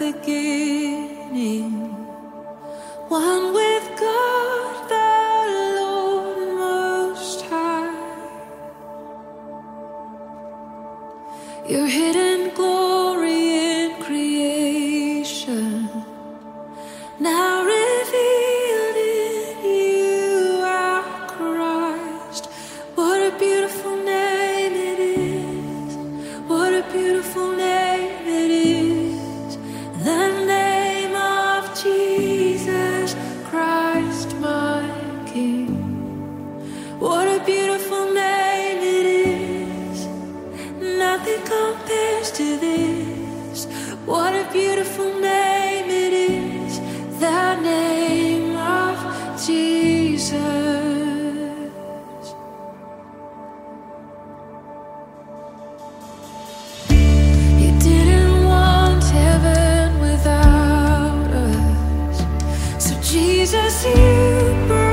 beginning, one with God the Lord Most High. Your hidden glory in creation, now revealed in you, our Christ. What a beautiful name it is. What a beautiful name it is. The name of Jesus Christ, my King. What a beautiful name it is. Nothing compares to this. What a beautiful name it is. The name of Jesus. You didn't want heaven without us, so Jesus, you brought